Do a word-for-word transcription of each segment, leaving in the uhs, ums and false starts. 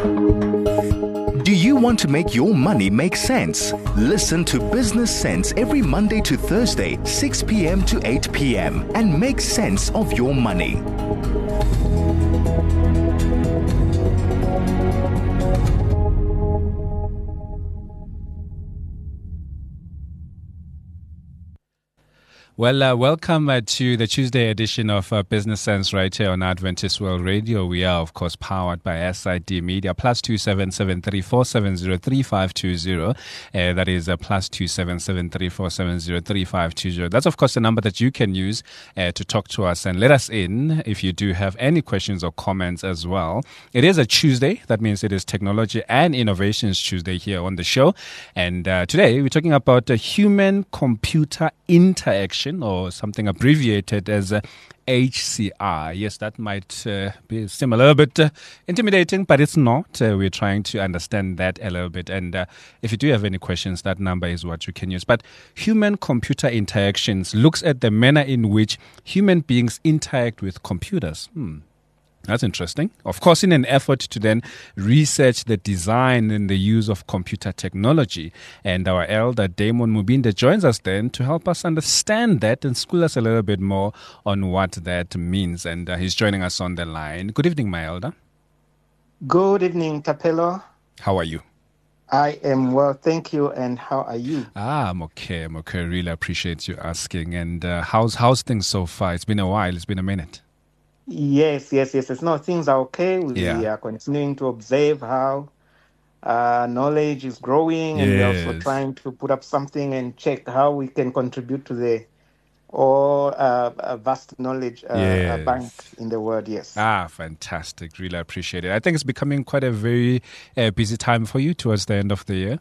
Do you want to make your money make sense? Listen to Business Sense every Monday to Thursday, six p.m. to eight p.m. and make sense of your money. Well, uh, welcome uh, to the Tuesday edition of uh, Business Sense right here on Adventist World Radio. We are, of course, powered by S I D Media. Plus two seven seven three four seven zero three five two zero. Uh, that is uh, plus two seven seven three four seven zero three five two zero. That's, of course, the number that you can use uh, to talk to us and let us in if you do have any questions or comments as well. It is a Tuesday. That means it is Technology and Innovations Tuesday here on the show. And uh, today we're talking about a human-computer interaction, or something abbreviated as uh, H C R. Yes, that might uh, be similar, a bit uh, intimidating, but it's not. Uh, we're trying to understand that a little bit. And uh, if you do have any questions, that number is what you can use. But human-computer interactions looks at the manner in which human beings interact with computers. Hmm. That's interesting. Of course, in an effort to then research the design and the use of computer technology. And our elder, Damon Mubinde, joins us then to help us understand that and school us a little bit more on what that means. And uh, he's joining us on the line. Good evening, my elder. Good evening, Tapelo. How are you? I am well, thank you. And how are you? Ah, I'm okay. I'm okay. Really appreciate you asking. And uh, how's how's things so far? It's been a while. It's been a minute. Yes, yes, yes. yes. No, things are okay. We Yeah. are continuing to observe how uh, knowledge is growing, and we're also Yes. trying to put up something and check how we can contribute to the all uh, uh, vast knowledge uh, uh, Yes. bank in the world. Yes. Ah, fantastic. Really appreciate it. I think it's becoming quite a very uh, busy time for you towards the end of the year.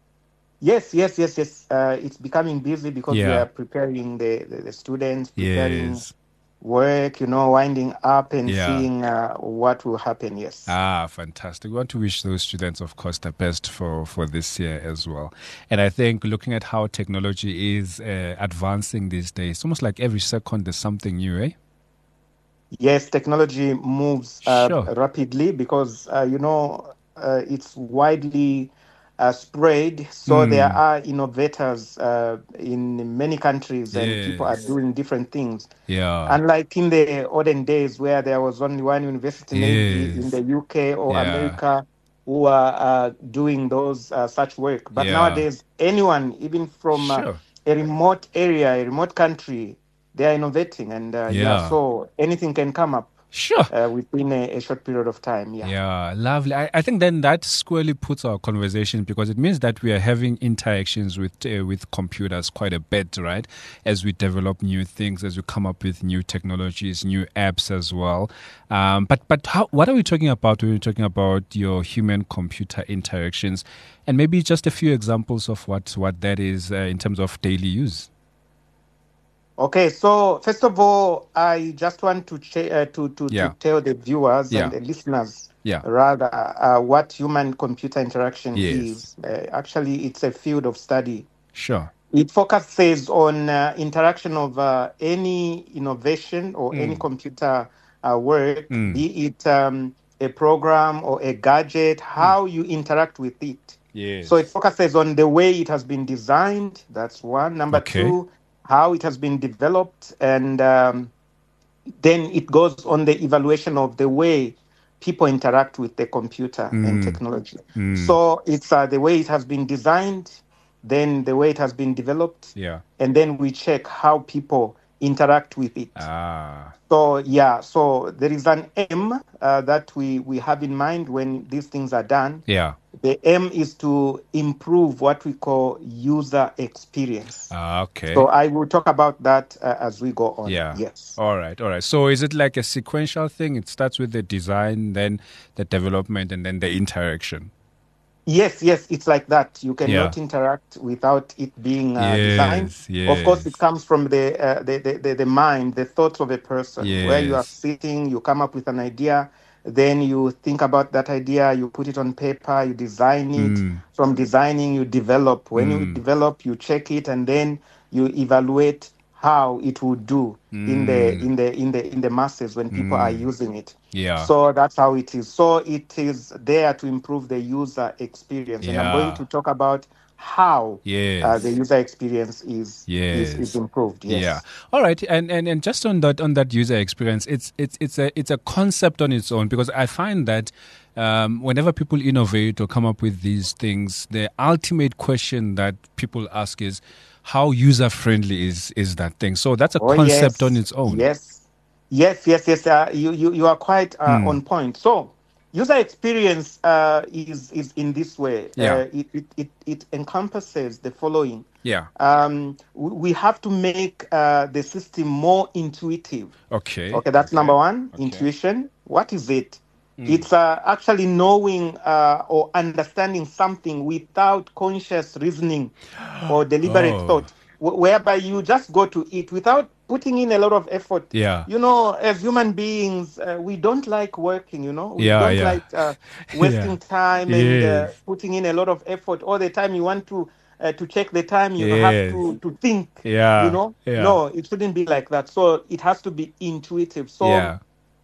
Yes, yes, yes, yes. Uh, it's becoming busy because we Yeah. are preparing the, the, the students, preparing Yes. work, you know, winding up and Yeah. seeing uh, what will happen. Yes. Ah, fantastic. We want to wish those students, of course, the best for, for this year as well. And I think looking at how technology is uh, advancing these days, it's almost like every second there's something new, eh? Yes, technology moves uh, Sure. rapidly because, uh, you know, uh, it's widely uh, spread. So there Mm. are innovators uh, in many countries, and people are Yes. doing different things. Yeah. Unlike in the olden days where there was only one university, maybe in Yes. the U K or Yeah. America, who are uh, doing those uh, such work. But Yeah. nowadays, anyone, even from uh, Sure. a remote area, a remote country, they are innovating, and uh, yeah. Yeah. so anything can come up Sure. uh, within a, a short period of time. Yeah. Yeah, lovely. I, I think then that squarely puts our conversation, because it means that we are having interactions with uh, with computers quite a bit, right? As we develop new things, as we come up with new technologies, new apps as well. Um, but but how, what are we talking about when we're talking about your human-computer interactions? And maybe just a few examples of what, what that is uh, in terms of daily use. Okay, so first of all, I just want to ch- uh, to to, Yeah. to tell the viewers Yeah. and the listeners Yeah. rather uh, what human-computer interaction Yes. is. Uh, actually, it's a field of study. Sure. It focuses on uh, interaction of uh, any innovation or any Mm. computer uh, work, Mm. be it um, a program or a gadget, how you interact with it. Yes. So it focuses on the way it has been designed. That's one. Number Okay. two, how it has been developed, and um, then it goes on the evaluation of the way people interact with the computer Mm. and technology. Mm. So it's uh, the way it has been designed, then the way it has been developed, Yeah. and then we check how people interact with it. Ah. So yeah, so there is an aim uh, that we, we have in mind when these things are done. Yeah. The aim is to improve what we call user experience. Ah, okay. So I will talk about that uh, as we go on. Yeah. Yes. All right. All right. So is it like a sequential thing? It starts with the design, then the development, and then the interaction. Yes, yes, it's like that. You Yeah. cannot interact without it being uh, Yes, designed. Of course, yes. it comes from the, uh, the, the, the the mind, the thoughts of a person. Where you are Yes. sitting, you come up with an idea, then you think about that idea, you put it on paper, you design it. Mm. From designing, you develop. When you Mm. develop, you check it, and then you evaluate how it would do Mm. in the in the in the in the masses when people Mm. are using it. Yeah. So that's how it is. So it is there to improve the user experience, and I'm going Yeah. to talk about how Yes. uh, the user experience is, is is Yes. improved. Yes. Yeah. All right. And, and and just on that on that user experience, it's it's it's a it's a concept on its own, because I find that um, whenever people innovate or come up with these things, the ultimate question that people ask is, how user friendly is is that thing? So that's a Oh, concept yes. on its own. Yes. Yes, yes, yes. Uh, you, you you are quite uh, Hmm. on point. So user experience uh, is is in this way. Yeah. Uh, it, it, it, it encompasses the following. Yeah. Um, we, we have to make uh, the system more intuitive. Okay. Okay, that's Okay. number one. Okay. Intuition. What is it? It's uh, actually knowing uh, or understanding something without conscious reasoning or deliberate Oh. thought, wh- whereby you just go to it without putting in a lot of effort. Yeah. You know, as human beings, uh, we don't like working, you know, we Yeah, don't yeah. like uh, wasting Yeah. time and uh, Yes. putting in a lot of effort. All the time you want to uh, to check the time, you have Yes. to, to think, Yeah. you know. Yeah. No, it shouldn't be like that. So it has to be intuitive. So Yeah.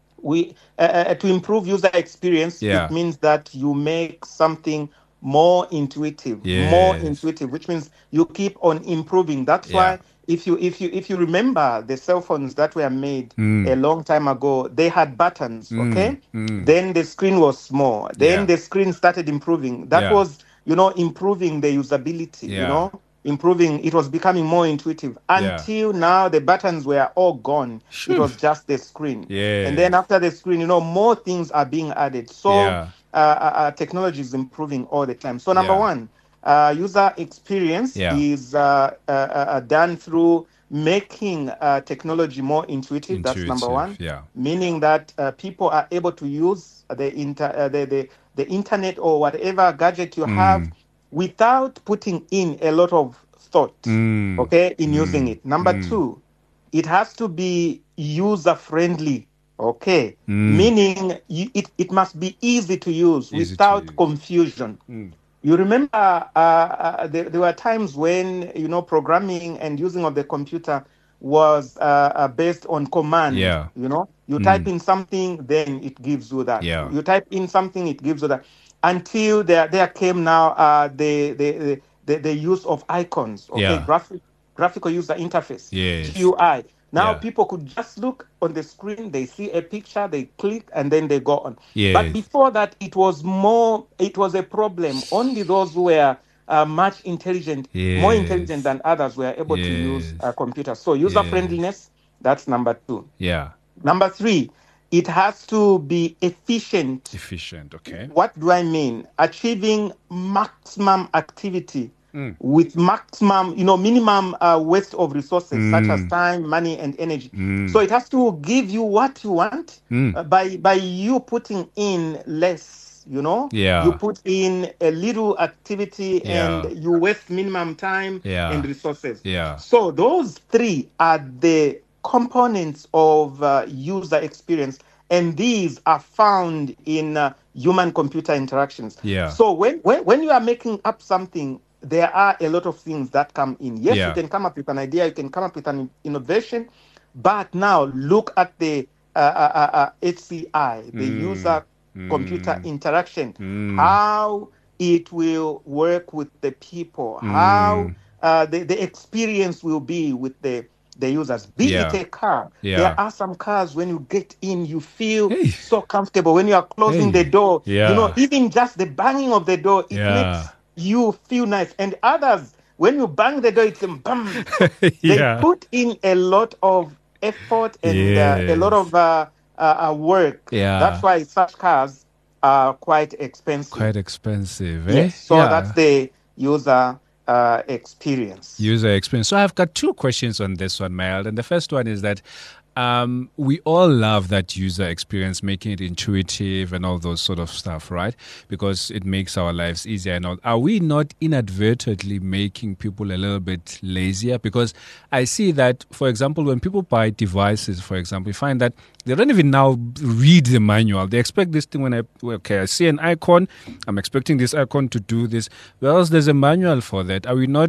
we uh, uh, to improve user experience, Yeah. it means that you make something more intuitive, more Yes. intuitive, which means you keep on improving. That's Yeah. why if you if you if you remember the cell phones that were made Mm. a long time ago, they had buttons. Mm, Okay, mm. then the screen was small. Then Yeah. the screen started improving. That Yeah. was, you know, improving the usability. Yeah. You know, improving. It was becoming more intuitive Yeah. until now. The buttons were all gone. Sure. It was just the screen. Yes. And then after the screen, you know, more things are being added. So Yeah. uh, uh, uh, technology is improving all the time. So number Yeah. one, uh, user experience Yeah. is uh, uh, uh, done through making uh, technology more intuitive. That's number Intuitive, one. yeah. Meaning that uh, people are able to use the, inter- uh, the, the, the internet or whatever gadget you have without putting in a lot of thought, Mm. okay, in Mm. using it. Number Mm. two, it has to be user friendly, okay, Mm. meaning you, it, it must be easy to use Easy to without use. confusion. Mm. You remember uh, uh, there, there were times when, you know, programming and using of the computer was uh, uh, based on command. Yeah. You know, you Mm. type in something, then it gives you that. Yeah. You type in something, it gives you that. Until there, there came now uh, the, the the the use of icons. Okay, Yeah. graphic graphical user interface. Yes. G U I. Now Yeah. people could just look on the screen, they see a picture, they click, and then they go on. Yes. But before that, it was more, it was a problem. Only those who were uh, much intelligent, more Yes. intelligent than others, were able to use Yes. a computer. So user friendliness, that's number two. Yeah. Number three, it has to be efficient. Efficient. Okay. What do I mean? Achieving maximum activity Mm. with maximum, you know, minimum uh, waste of resources such as Mm. time, money, and energy. Mm. So it has to give you what you want Mm. uh, by by you putting in less. You know, Yeah. you put in a little activity Yeah. and you waste minimum time Yeah. and resources. Yeah. So those three are the components of uh, user experience, and these are found in uh, human-computer interactions. Yeah. So when, when when you are making up something, there are a lot of things that come in. Yes, Yeah. you can come up with an idea, you can come up with an innovation, but now look at the uh, uh, uh, H C I, the Mm. user-computer Mm. interaction, Mm. how it will work with the people, how Mm. uh, the, the experience will be with the the users. Be Yeah. it a car. Yeah. There are some cars when you get in, you feel Hey. so comfortable. When you are closing Hey. the door, Yeah. you know, even just the banging of the door, it Yeah. makes you feel nice. And others, when you bang the door, it's a bam. They Yeah. put in a lot of effort and uh, a lot Yes. of uh, uh, uh, work. Yeah. That's why such cars are quite expensive. Quite expensive, eh? Yes. So Yeah. that's the user uh, experience. User experience. So I've got two questions on this one, Mild. And the first one is that um, we all love that user experience, making it intuitive and all those sort of stuff, right? Because it makes our lives easier and all. Are we not inadvertently making people a little bit lazier? Because I see that, for example, when people buy devices, for example, you find that they don't even now read the manual. They expect this thing when I, okay, I see an icon, I'm expecting this icon to do this. Whereas there's a manual for that. Are we not...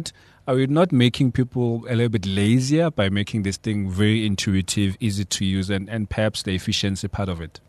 are we not making people a little bit lazier by making this thing very intuitive, easy to use, and, and perhaps the efficiency part of it?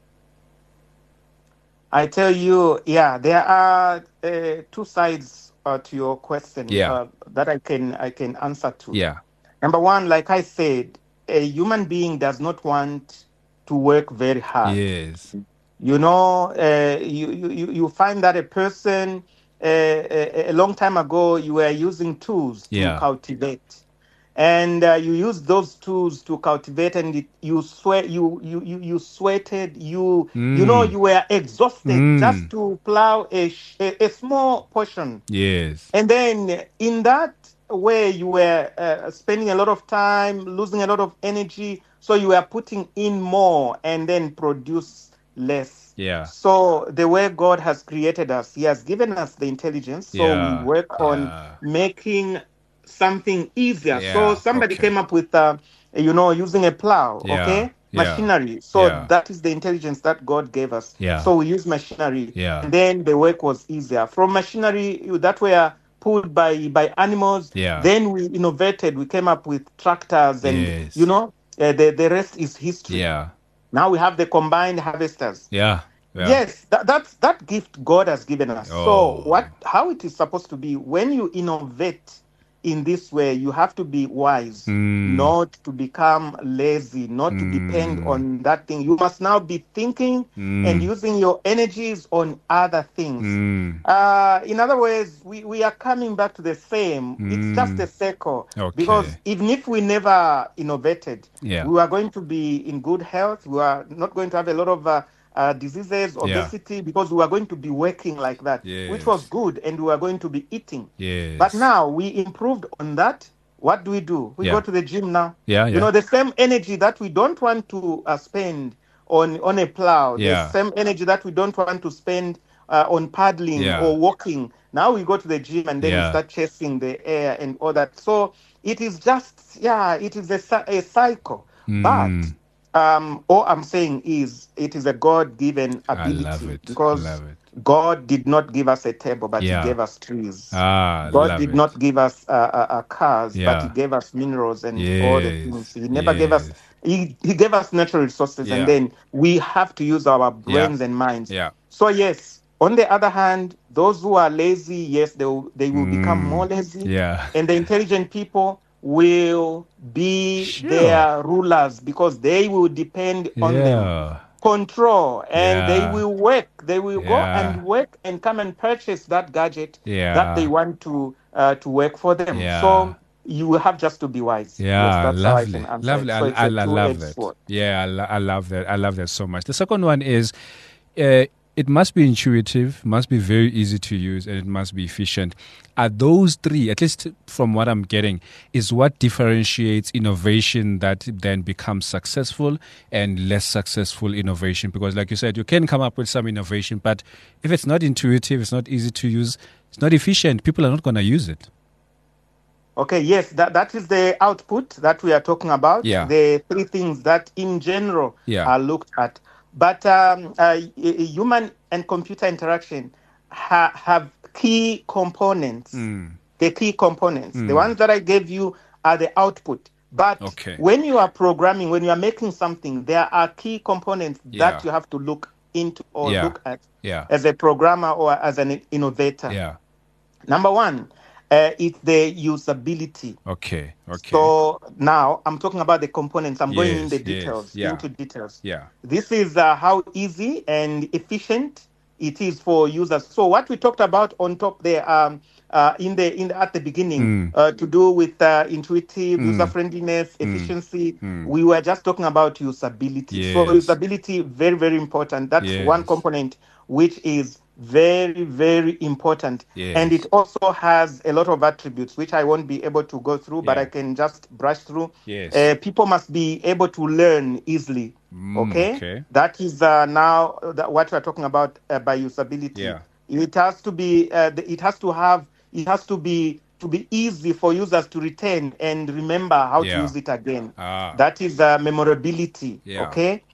I tell you, yeah, there are uh, two sides uh, to your question Yeah. uh, that I can I can answer to. Yeah. Number one, like I said, a human being does not want to work very hard. Yes. You know, uh, you, you you find that a person uh, a, a long time ago you were using tools to Yeah. cultivate, and uh, you use those tools to cultivate, and it, you sweat, you you you you sweated, you Mm. you know you were exhausted Mm. just to plow a, sh- a a small portion, Yes. and then in that way you were uh, spending a lot of time, losing a lot of energy, so you were putting in more and then produce less. Yeah. So the way God has created us, He has given us the intelligence, so Yeah. we work on Yeah. making something easier. Yeah, So somebody okay. came up with, uh, you know, using a plow, Yeah, okay, yeah, machinery. So yeah. that is the intelligence that God gave us. Yeah. So we use machinery, Yeah. and then the work was easier. From machinery you- that were pulled by by animals, Yeah. then we innovated. We came up with tractors, and Yes. you know, uh, the the rest is history. Yeah. Now we have the combined harvesters. Yeah. Yeah. Yes, that, that's that gift God has given us. Oh. So what how it is supposed to be, when you innovate in this way, you have to be wise, Mm. not to become lazy, not to depend Mm. on that thing. You must now be thinking Mm. and using your energies on other things. Mm. Uh, in other words, we, we are coming back to the same. Mm. It's just a circle. Okay. Because even if we never innovated, Yeah. we are going to be in good health. We are not going to have a lot of uh, uh, diseases, Yeah. obesity, because we are going to be working like that, Yes. which was good, and we are going to be eating. Yes. But now we improved on that. What do we do? We Yeah. go to the gym now. Yeah, You yeah. know, the same energy that we don't want to uh, spend on, on a plow, Yeah. the same energy that we don't want to spend uh, on paddling Yeah. or walking. Now we go to the gym, and then Yeah. we start chasing the air and all that. So it is just, yeah, it is a, cy- a cycle. Mm. But um, all I'm saying is it is a God-given I ability, love it. because Love it. God did not give us a table, but Yeah. He gave us trees. Ah, God love did it. not give us uh, uh, uh, cars, Yeah. but He gave us minerals and all the Yes. things. He never gave us. Yes. He, he gave us natural resources, Yeah. and then we have to use our brains and minds. Yeah. So yes. On the other hand, those who are lazy, yes, they will, they will become Mm. more lazy. Yeah. And the intelligent people will be Sure. their rulers, because they will depend on them. Yeah. Control, and Yeah. they will work. They will go Yeah. and work and come and purchase that gadget Yeah. that they want to uh, to work for them. Yeah. So you will have just to be wise. Yeah, Yes, that's how I lovely, can answer lovely. it. So I, it's I, a I love two-edged that. sword. Yeah, I, lo- I love that. I love that so much. The second one is, uh, it must be intuitive, must be very easy to use, and it must be efficient. Are those three, at least from what I'm getting, is what differentiates innovation that then becomes successful and less successful innovation? Because, like you said, you can come up with some innovation, but if it's not intuitive, it's not easy to use, it's not efficient, people are not going to use it. Okay, yes, that, that is the output that we are talking about. Yeah. The three things that in general Yeah. are looked at. But um, uh, human and computer interaction ha- have key components. Mm. The key components. Mm. The ones that I gave you are the output. But Okay. when you are programming, when you are making something, there are key components Yeah. that you have to look into or Yeah. look at Yeah. as a programmer or as an innovator. Yeah. Number one, uh, it's the usability. Okay. Okay. So now I'm talking about the components. I'm going in Yes, the yes, details, yeah. into details. Yeah. This is uh, how easy and efficient it is for users. So what we talked about on top there, um, uh, in the in the, at the beginning, Mm. uh, to do with uh, intuitive, Mm. user friendliness, Mm. efficiency. Mm. We were just talking about usability. So Yes. usability, very very important. That's Yes. one component which is very very important, Yes. and it also has a lot of attributes which I won't be able to go through, but Yeah. I can just brush through. Yes. Uh, people must be able to learn easily. Mm, Okay? okay. That is uh, now uh, that what we're talking about uh, by usability. Yeah. It has to be. Uh, the, it has to have. It has to be to be easy for users to retain and remember how Yeah. to use it again. Ah. That is uh, memorability. Yeah. Okay.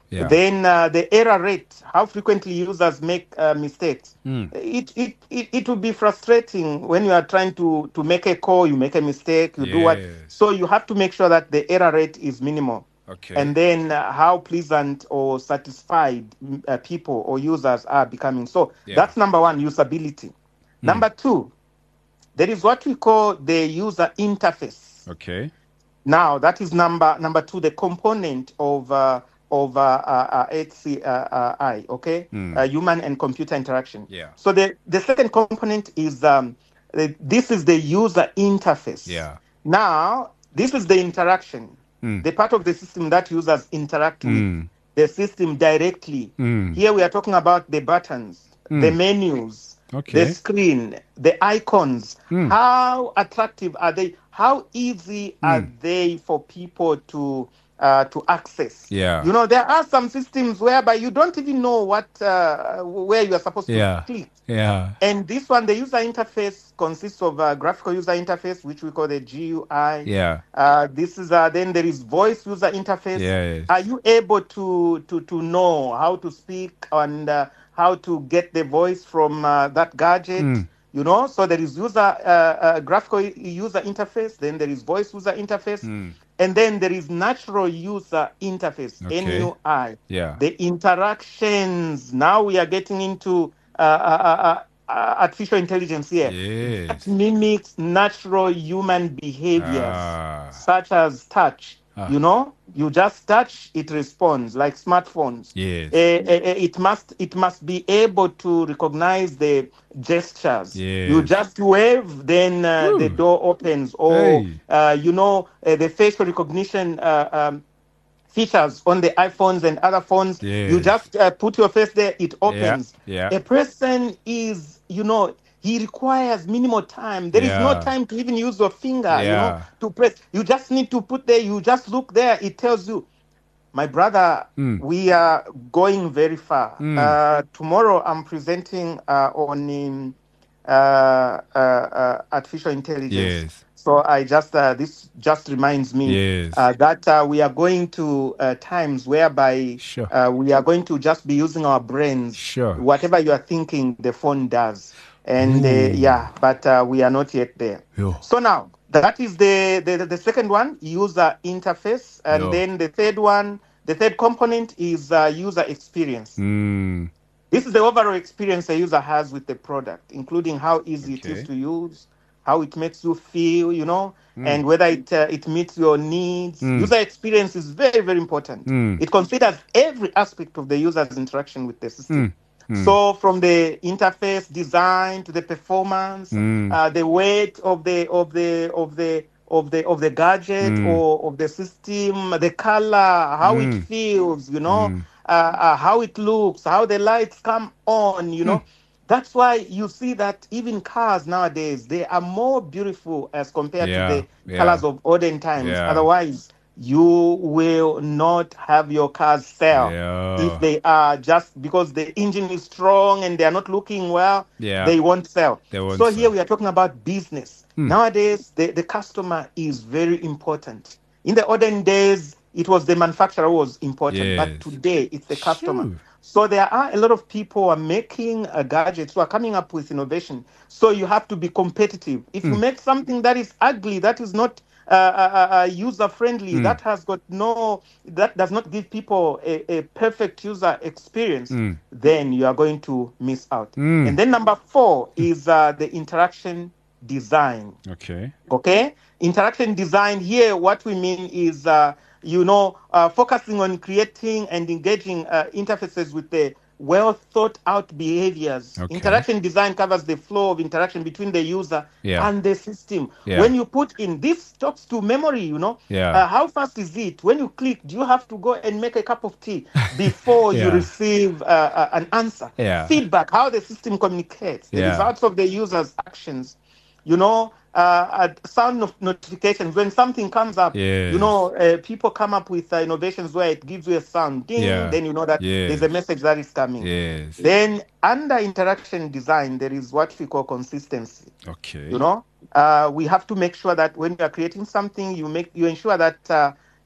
Yeah. Then uh, the error rate, how frequently users make uh, mistakes. Mm. It, it it it will be frustrating when you are trying to to make a call, you make a mistake, you do what. Yes. So you have to make sure that the error rate is minimal. Okay. And then uh, how pleasant or satisfied mm, uh, people or users are becoming. So Yeah. that's number one, usability. Number two, there is what we call the user interface. Okay. Now that is number number two, the component of uh, of uh, uh, uh, H C I, okay, Mm. uh, human and computer interaction. Yeah. So the the second component is um, the, this is the user interface. Yeah. Now this is the interaction, Mm. the part of the system that users interact with Mm. the system directly. Mm. Here we are talking about the buttons, the Mm. menus, Okay. the screen, the icons. Mm. How attractive are they? How easy are Mm. they for people to uh, to access? Yeah. You know, there are some systems whereby you don't even know what uh, where you are supposed Yeah. to click. Yeah. And this one, the user interface consists of a graphical user interface, which we call the G U I. Yeah. Uh, this is uh, then there is voice user interface. Yes. Are you able to to to know how to speak and uh, how to get the voice from uh, that gadget? Mm. You know, so there is user uh, uh, graphical user interface. Then there is voice user interface, Mm. and then there is natural user interface, Okay. N U I. Yeah. The interactions. Now we are getting into uh, uh, uh, uh, artificial intelligence here. Yes. That mimics natural human behaviors, Ah. such as touch. Ah. You know, you just touch, it responds, like smartphones. Yes. Uh, uh, uh, it must it must be able to recognize the gestures. Yes. You just wave, then uh, the Whew. door opens, or Hey. uh, you know uh, the facial recognition uh, um, features on the iPhones and other phones. Yes. You just uh, put your face there, it opens. Yeah. A person is, you know, he requires minimal time. There is no Yeah. time to even use your finger, you Yeah. know, to press. You just need to put there, you just look there, it tells you. My brother, Mm. we are going very far. Mm. Uh, tomorrow I'm presenting uh, on um, uh, uh, uh, artificial intelligence. Yes. So I just uh, this just reminds me Yes. uh, that uh, we are going to uh, times whereby Sure. uh, we are going to just be using our brains. Sure. Whatever you are thinking, the phone does. And uh, Ooh. yeah, but uh, we are not yet there. Yo. So now that is the the, the second one, user interface, and Yo. then the third one, the third component is uh, user experience. Mm. This is the overall experience a user has with the product, including how easy it Okay. is to use, how it makes you feel, you know, Mm. and whether it uh, it meets your needs. Mm. User experience is very, very important. Mm. It considers every aspect of the user's interaction with the system. Mm. Mm. So from the interface design to the performance, Mm. uh, the weight of the of the of the of the of the gadget Mm. or of the system, the color, how Mm. it feels, you know, Mm. uh, uh, how it looks, how the lights come on, you know. That's why you see that even cars nowadays, they are more beautiful as compared Yeah, to the yeah. colors of olden times. Yeah. Otherwise, you will not have your cars sell Yeah. if they are just because the engine is strong and they are not looking well. Yeah. They won't sell. They won't so sell. here we are talking about business. Hmm. Nowadays, the, the customer is very important. In the olden days, it was the manufacturer who was important, Yes. but today it's the customer. Sure. So there are a lot of people who are making uh, gadgets who are coming up with innovation. So you have to be competitive. If you Mm. make something that is ugly, that is not uh, uh, uh, user friendly, Mm. that has got no, that does not give people a, a perfect user experience, Mm. then you are going to miss out. Mm. And then number four is uh, the interaction design. Okay. Okay, interaction design here, what we mean is uh, you know uh, focusing on creating and engaging uh, interfaces with the well thought out behaviors. Okay. Interaction design covers the flow of interaction between the user Yeah. and the system. Yeah. When you put in, this talks to memory, you know. Yeah. Uh, how fast is it? When you click, do you have to go and make a cup of tea before you Yeah. receive uh, uh, an answer? Yeah. Feedback, how the system communicates, the Yeah. results of the user's actions. You know, uh, uh, sound of notifications. When something comes up, Yes. you know, uh, people come up with uh, innovations where it gives you a sound, ding, Yeah. then you know that Yes. there's a message that is coming. Yes. Then under interaction design, there is what we call consistency. Okay. You know, uh, we have to make sure that when you are creating something, you make you ensure that uh,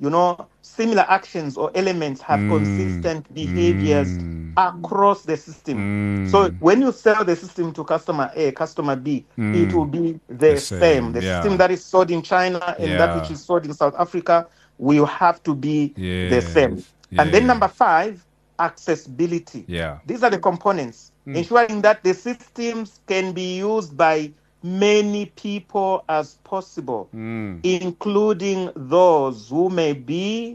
you know, similar actions or elements have Mm. consistent behaviors Mm. across the system. Mm. So when you sell the system to customer A, customer B, Mm. it will be the, The same. same, The yeah. system that is sold in China and that which Yeah. is sold in South Africa will have to be the same. Yes. And then Yes. number five, accessibility. Yeah. These are the components, Mm. ensuring that the systems can be used by many people as possible, Mm. including those who may be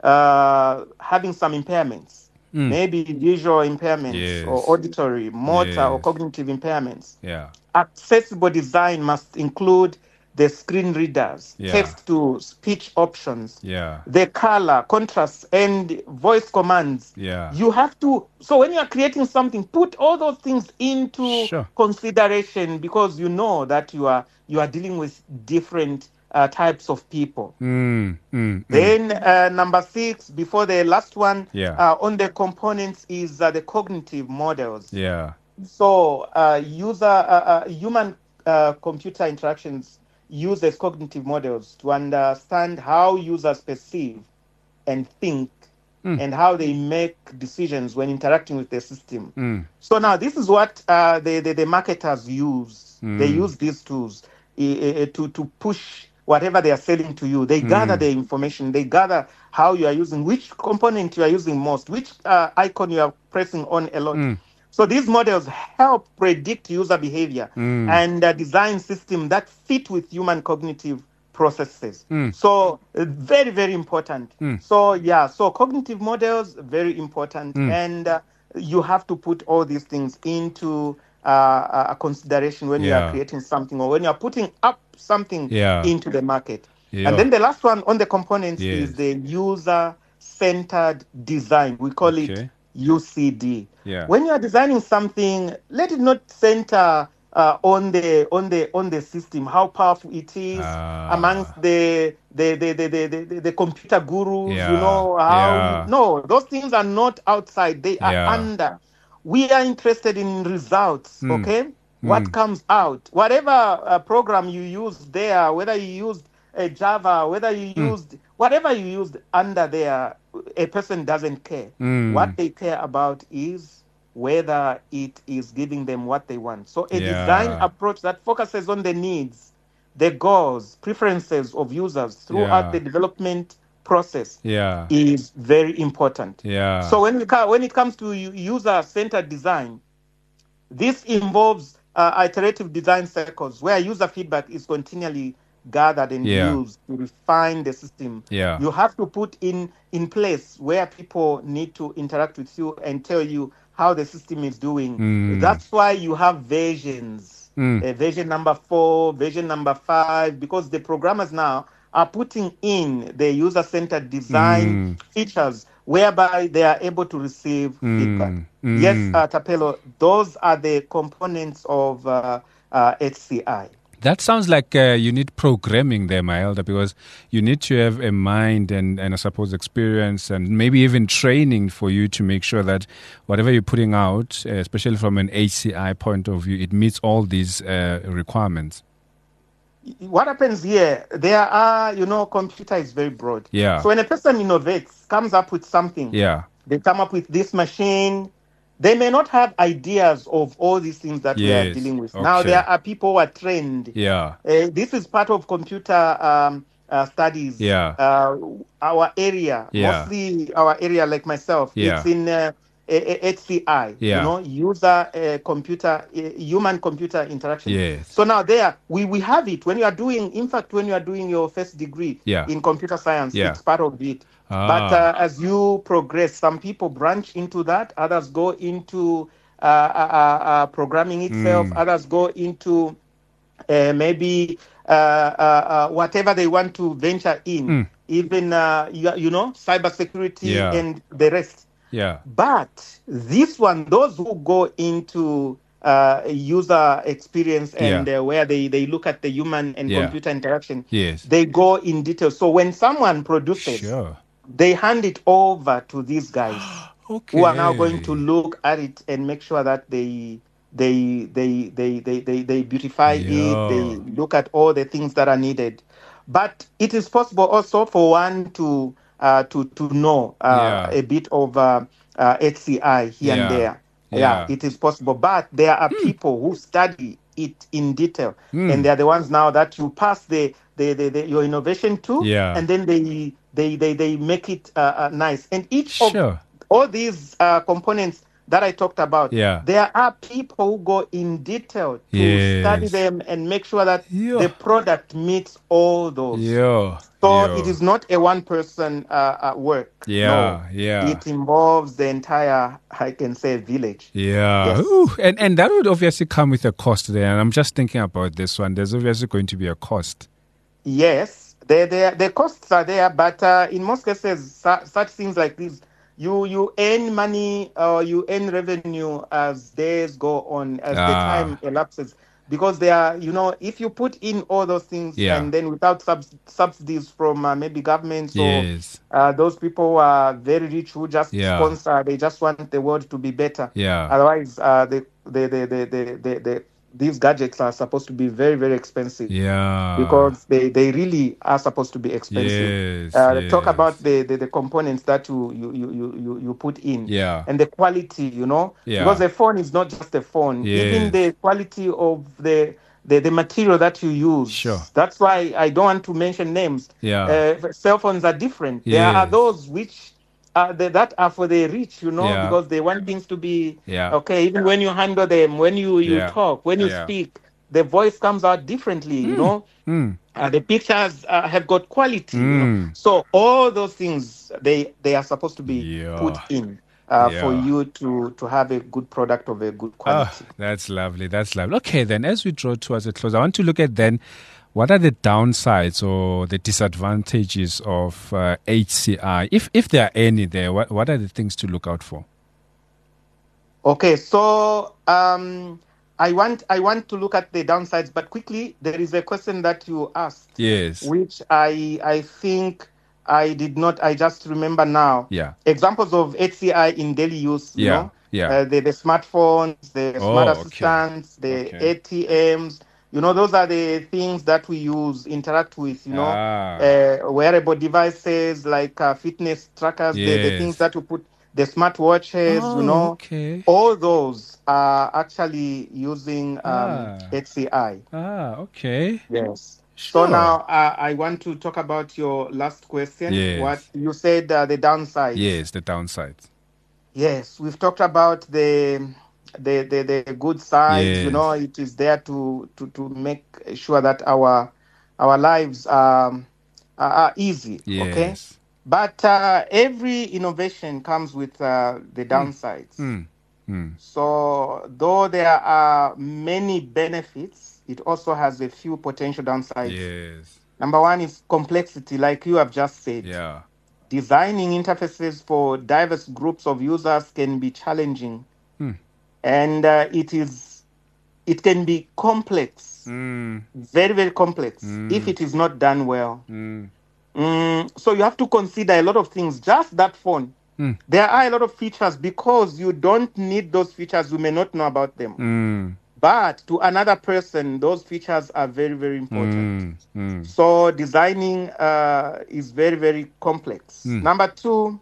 uh, having some impairments, Mm. maybe visual impairments Yes. or auditory, motor or Yes. cognitive impairments. Yeah. Accessible design must include the screen readers, Yeah. text-to-speech options, Yeah. the color, contrast, and voice commands. Yeah. You have to, so when you are creating something, put all those things into Sure. consideration, because you know that you are you are dealing with different uh, types of people. Mm. Mm. Mm. Then uh, number six, before the last one, Yeah. uh, on the components is uh, the cognitive models. Yeah. So uh, user uh, uh, human uh, computer interactions uses cognitive models to understand how users perceive and think Mm. and how they make decisions when interacting with the system. Mm. So now this is what uh, the, the, the marketers use. Mm. They use these tools uh, uh, to, to push whatever they are selling to you. They Mm. gather the information. They gather how you are using, which component you are using most, which uh, icon you are pressing on a lot. Mm. So these models help predict user behavior Mm. and uh, design systems that fit with human cognitive processes. Mm. So uh, very, very important. Mm. So yeah, so cognitive models, very important. Mm. And uh, you have to put all these things into uh, a consideration when you Yeah. are creating something or when you are putting up something Yeah. into the market. Yeah. And then the last one on the components Yes. is the user-centered design. We call it Okay. U C D. Yeah. When you are designing something, let it not center uh, on the on the on the system, how powerful it is Ah. amongst the the the the, the, the, the computer gurus. Yeah. You know how? Yeah. No, those things are not outside; they are Yeah. under. We are interested in results. Mm. Okay, what Mm. comes out, whatever uh, program you used there, whether you used uh, Java, whether you Mm. used whatever you used under there, a person doesn't care. Mm. What they care about is whether it is giving them what they want. So a Yeah. design approach that focuses on the needs, the goals, preferences of users throughout Yeah. the development process Yeah. is very important. Yeah. So when we ca- when it comes to u- user-centered design, this involves uh, iterative design cycles where user feedback is continually gathered and Yeah. used to refine the system. Yeah. You have to put in in place where people need to interact with you and tell you how the system is doing. Mm. That's why you have versions, Mm. uh, version number four, version number five, because the programmers now are putting in the user-centered design Mm. features whereby they are able to receive Mm. feedback. Mm. Yes, uh, Tapelo, those are the components of uh, uh, H C I. That sounds like uh, you need programming there, my elder, because you need to have a mind and, and I suppose experience and maybe even training for you to make sure that whatever you're putting out, uh, especially from an H C I point of view, it meets all these uh, requirements. What happens here, there are, you know, computer is very broad. Yeah. So when a person innovates, comes up with something, Yeah. they come up with this machine, they may not have ideas of all these things that we are Yes. dealing with. Now Okay. there are people who are trained. Yeah. Uh, this is part of computer um, uh, studies. Yeah. Uh, our area, Yeah. mostly our area, like myself, Yeah. it's in uh, a- a- H C I. Yeah. You know, user uh, computer, uh, human computer interaction. Yes. So now there we we have it when you are doing. In fact, when you are doing your first degree Yeah. in computer science, Yeah. it's part of it. Ah. But uh, as you progress, some people branch into that. Others go into uh, uh, uh, programming itself. Mm. Others go into uh, maybe uh, uh, uh, whatever they want to venture in, Mm. even uh, you, you know, cybersecurity Yeah. and the rest. Yeah. But this one, those who go into uh, user experience and Yeah. uh, where they, they look at the human and Yeah. computer interaction, Yes. they go in detail. So when someone produces, Sure. they hand it over to these guys Okay. who are now going to look at it and make sure that they they they they they they, they beautify Yeah. it. They look at all the things that are needed. But it is possible also for one to uh, to to know uh, Yeah. a bit of uh, uh, H C I here Yeah. and there. Yeah. Yeah, it is possible. But there are people who study it in detail, Mm. and they are the ones now that you pass the, the, the, the your innovation to, Yeah. and then they they they, they make it uh, uh, nice. And each of Sure. all these uh, components that I talked about, Yeah. there are people who go in detail to Yes. study them and make sure that Yeah. the product meets all those. Yeah. So Yeah. it is not a one-person uh, uh, work. Yeah. No, Yeah. it involves the entire, I can say, village. Yeah. Yes. Ooh. And and that would obviously come with a cost there. And I'm just thinking about this one. There's obviously going to be a cost. Yes, the the the costs are there, but uh, in most cases, su- such things like this, you you earn money or you earn revenue as days go on, as the Ah. time elapses, because they are, you know, if you put in all those things Yeah. and then without subs- subsidies from uh, maybe governments Yes. or uh, those people who are very rich who just Yeah. sponsor, they just want the world to be better. Yeah. Otherwise, uh, the the the the the, the, the these gadgets are supposed to be very very expensive. Yeah. Because they, they really are supposed to be expensive. Yes. Uh, yes. Talk about the, the, the components that you, you, you, you, you- you put in Yeah. and the quality, you know, Yeah. because a phone is not just a phone. Even Yes. the quality of the, the, the material that you use. Sure. That's why I don't want to mention names. Yeah. Uh, cell phones are different. There are Yes. those which are the, that are for the rich, you know, Yeah. because they want things to be Yeah. okay. Even when you handle them, when you, you Yeah. talk, when you Yeah. speak, the voice comes out differently, you know. Mm. Uh, the pictures uh, have got quality, you know. Mm. So all those things they they are supposed to be Yeah. put in uh, for Yeah. you to to have a good product of a good Oh, quality. that's lovely. That's lovely. Okay, then as we draw towards a close, I want to look at then what are the downsides or the disadvantages of uh, H C I, if if there are any there. What what are the things to look out for? Okay, so um, I want I want to look at the downsides, but quickly there is a question that you asked, Yes. which I I think I did not. I just remember now. Yeah. Examples of H C I in daily use. You Yeah, know, yeah. Uh, the the smartphones, the Oh, smart okay. assistants, the Okay. A T Ms. You know, those are the things that we use, interact with. You know, Ah. uh, wearable devices like uh, fitness trackers, the, the things Yes. that we put, the smartwatches. Oh, you know, okay. all those are actually using um, Ah. H C I. Ah, okay. Yes. Sure. So now uh, I want to talk about your last question. Yes. What you said, uh, the downsides. Yes, the downsides. Yes, we've talked about the the the, the good sides. You Yes. know, it is there to to to make sure that our our lives um, are, are easy. Okay. Yes. But uh, every innovation comes with uh, the downsides. Mm. Mm. So, though there are many benefits, it also has a few potential downsides. Yes. Number one is complexity, like you have just said. Yeah. Designing interfaces for diverse groups of users can be challenging, Hmm. and uh, it is it can be complex, Mm. very very complex, Mm. if it is not done well. Mm. Mm, so you have to consider a lot of things. Just that phone. Mm. There are a lot of features because you don't need those features. You may not know about them. Mm. But to another person, those features are very, very important. Mm. Mm. So designing uh, is very, very complex. Mm. Number two,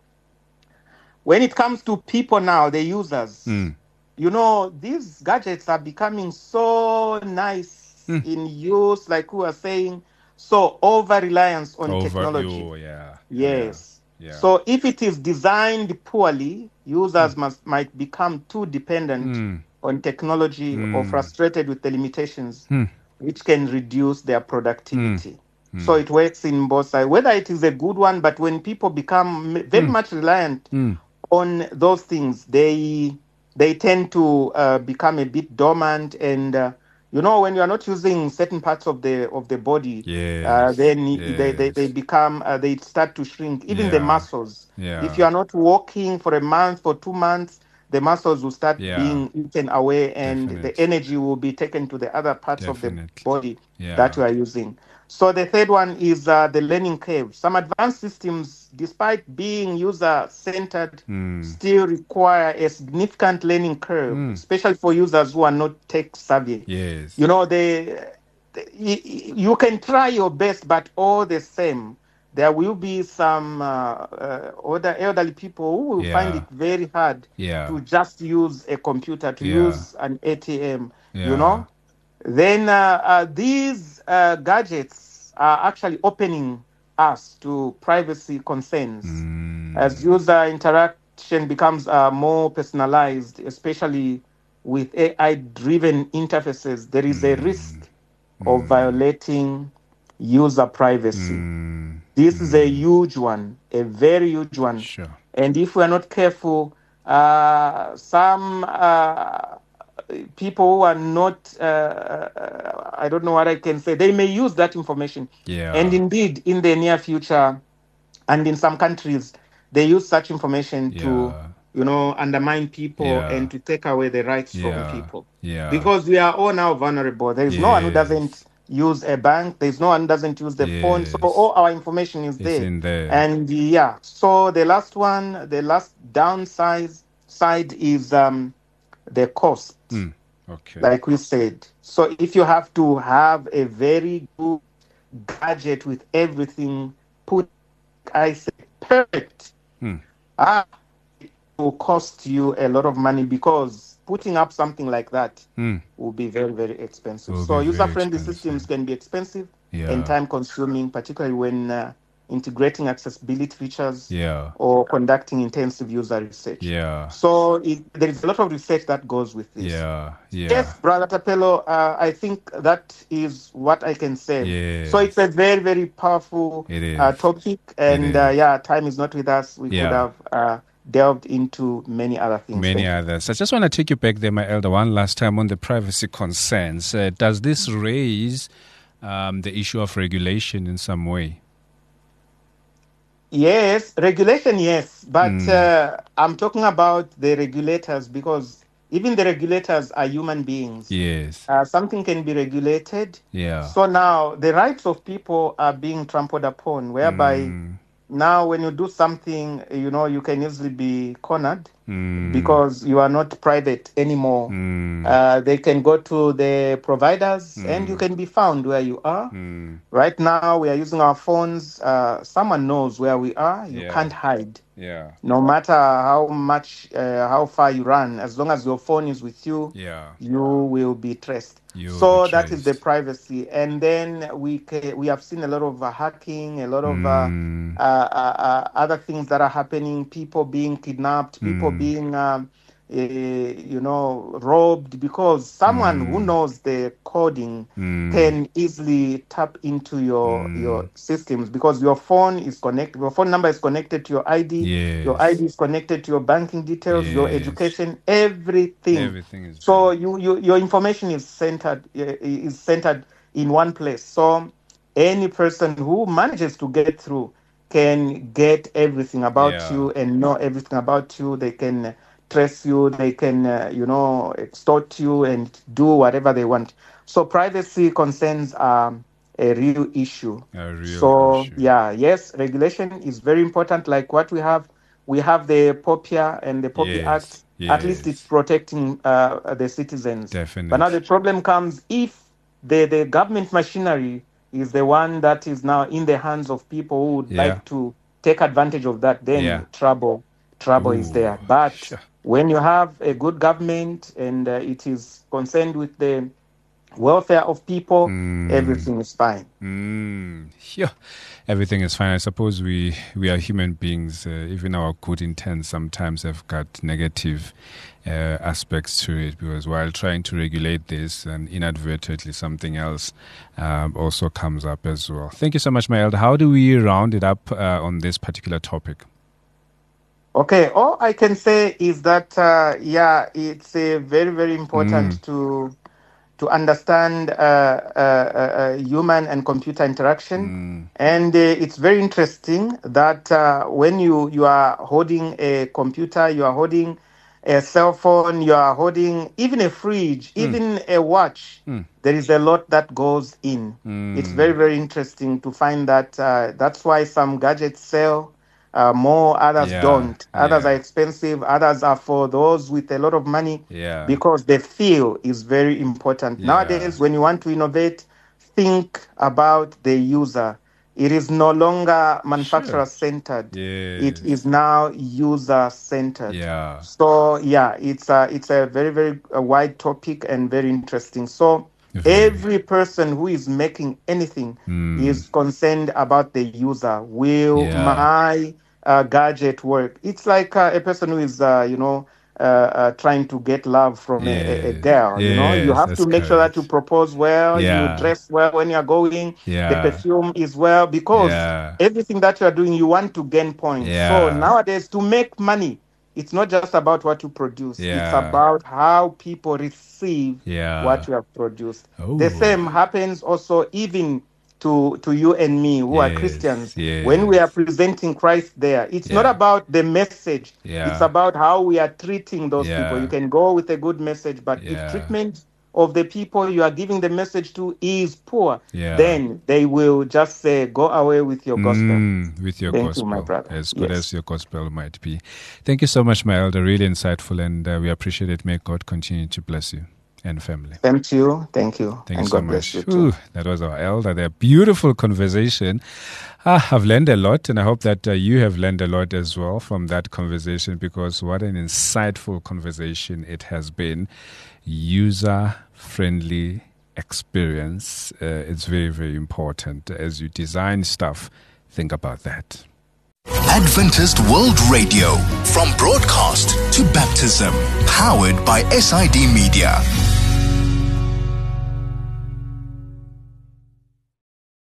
when it comes to people now, the users, Mm. you know, these gadgets are becoming so nice Mm. in use, like we were saying, so over-reliance on Over technology. you, yeah. Yes. Yeah. So if it is designed poorly, users must might become too dependent Mm. on technology or Mm. frustrated with the limitations, Mm. which can reduce their productivity. So it works in both sides. Whether it is a good one, but when people become m- very much reliant Mm. on those things, they they tend to uh, become a bit dormant. And uh, you know, when you are not using certain parts of the of the body, Yes. uh, then they, they Yes. they become uh, they start to shrink. Even the Yeah. muscles. Yeah. If you are not walking for a month or two months, the muscles will start Yeah. being eaten away, and Definite. the energy will be taken to the other parts of the Definitely. body Yeah. that you are using. So the third one is uh, the learning curve. Some advanced systems, despite being user-centered, Mm. still require a significant learning curve, Mm. especially for users who are not tech savvy. Yes. You know, the you can try your best, but all the same, there will be some uh, uh, older elderly people who will Yeah. find it very hard Yeah. to just use a computer, to Yeah. use an A T M, Yeah. you know. Then uh, uh, these uh, gadgets are actually opening us to privacy concerns. Mm. As user interaction becomes uh, more personalized, especially with A I-driven interfaces, there is a risk of violating user privacy. Mm. This is a huge one, a very huge one. Sure. And if we're not careful, uh, some uh, people who are not, uh, I don't know what I can say, they may use that information. Yeah. And indeed, in the near future, and in some countries, they use such information to, Yeah. you know, undermine people Yeah. and to take away the rights Yeah. from people. Yeah. Because we are all now vulnerable. There is no one who Yes. doesn't use a bank. There is no one who doesn't use the phone. So Yes. all our information is It's there. in there. And yeah, so the last one, the last downside side is um, the cost, Mm. Okay. like we said. So if you have to have a very good gadget with everything put, I say, perfect, Mm. ah, it will cost you a lot of money because putting up something like that Mm. will be very, very expensive. Will So be very user-friendly expensive. systems can be expensive Yeah. and time-consuming, particularly when uh, integrating accessibility features Yeah. or conducting intensive user research. Yeah. So it, there is a lot of research that goes with this. Yeah. Yeah. Yes, Brother Tapelo, uh, I think that is what I can say. Yes. So it's a very, very powerful It is. uh, topic. And is. uh, yeah, time is not with us. We Yeah. could have uh, delved into many other things. Many Thank you. others. I just want to take you back there, my elder, one last time on the privacy concerns. Uh, does this raise um, the issue of regulation in some way? Yes, regulation, yes. But Mm. uh, I'm talking about the regulators because even the regulators are human beings. Yes. Uh, something can be regulated. Yeah. So now the rights of people are being trampled upon, whereby Mm. now when you do something, you know, you can easily be cornered Mm. because you are not private anymore. Mm. Uh, they can go to the providers and you can be found where you are. Mm. Right now, we are using our phones. Uh, someone knows where we are. You Yeah. can't hide. Yeah. No matter how much, uh, how far you run, as long as your phone is with you, Yeah. you will be traced. You'll so be that is the traced. privacy. And then we ca- we have seen a lot of uh, hacking, a lot of uh, Mm. uh, uh, uh, other things that are happening. People being kidnapped, people Mm. being um, uh, you know, robbed because someone who knows the coding Mm. can easily tap into your Mm. your systems because your phone is connected. Your phone number is connected to your I D. Yes. Your I D is connected to your banking details, your Yes. education, everything. Everything is So you, you your information is centered uh, is centered in one place. So any person who manages to get through can get everything about Yeah. you and know everything about you. They can trace you. They can uh, you know, extort you and do whatever they want. So privacy concerns are a real issue. A real so issue. yeah, yes, regulation is very important. Like what we have, we have the POPIA and the POPI Yes, Act. At least yes. it's protecting uh, the citizens. Definitely. But now the problem comes if the, the government machinery is the one that is now in the hands of people who would Yeah. like to take advantage of that, then Yeah. trouble trouble is Ooh, there. But sure. when you have a good government and uh, it is concerned with the welfare of people, Mm. everything is fine. Mm, yeah, everything is fine. I suppose we, we are human beings. Uh, even our good intents sometimes have got negative uh, aspects to it because while trying to regulate this and inadvertently something else um, also comes up as well. Thank you so much, my elder. How do we round it up uh, on this particular topic? Okay, all I can say is that, uh, yeah, it's uh, very, very important Mm. to to understand uh, uh, uh, human and computer interaction. Mm. And uh, it's very interesting that uh, when you, you are holding a computer, you are holding a cell phone, you are holding even a fridge, even a watch, Mm. there is a lot that goes in. Mm. It's very, very interesting to find that uh, that's why some gadgets sell uh, more, others Yeah, don't. Others yeah. are expensive, others are for those with a lot of money Yeah. because the feel is very important. Yeah. Nowadays, when you want to innovate, think about the user. It is no longer manufacturer-centered. Yes. It is now user-centered. Yeah. So, yeah, it's a, it's a very, very a wide topic and very interesting. So Mhm. every person who is making anything Mm. is concerned about the user. Will Yeah. my uh, gadget work? It's like uh, a person who is, uh, you know, uh, uh, trying to get love from a, a, a Yes. girl. You know, you Yes, have that's to make sure that correct. you propose well, Yeah. you dress well when you're going, the Yeah. perfume is well, because Yeah. everything that you are doing, you want to gain points. Yeah. So nowadays, to make money, it's not just about what you produce. It's Yeah. about how people receive Yeah. what you have produced. Oh. The same happens also even to, to you and me who are Yes, Christians. yes. When we are presenting Christ there, it's not Yeah. about the message. Yeah. It's about how we are treating those Yeah. people. You can go with a good message, but Yeah. if treatment of the people you are giving the message to is poor, Yeah. then they will just say, go away with your gospel. Mm, with your Thank gospel, you, my brother. as good Yes. as your gospel might be. Thank you so much, my elder. Really insightful, and uh, we appreciate it. May God continue to bless you and family. Thank you. Thank you. Thank and you so God bless much. you too. Ooh, that was our elder. That beautiful conversation. Ah, I've learned a lot, and I hope that uh, you have learned a lot as well from that conversation, because what an insightful conversation it has been. User-friendly experience. Uh, it's very, very important. As you design stuff, think about that. Adventist World Radio, from broadcast to baptism, powered by S I D Media.